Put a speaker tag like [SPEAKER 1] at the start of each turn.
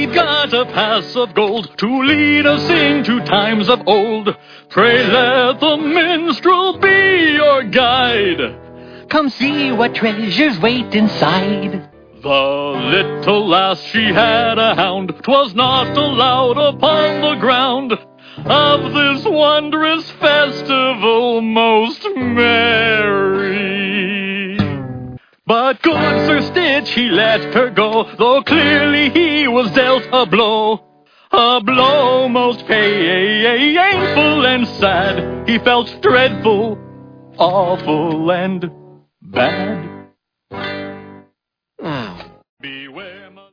[SPEAKER 1] We've got a pass of gold to lead us into times of old. Pray let the minstrel be your guide.
[SPEAKER 2] Come see what treasures wait inside.
[SPEAKER 1] The little lass, she had a hound. 'Twas not allowed upon the ground of this wondrous festival most merry. But good Sir Stitch, he let her go, though clearly he was dealt a blow most painful and sad. He felt dreadful, awful, and bad.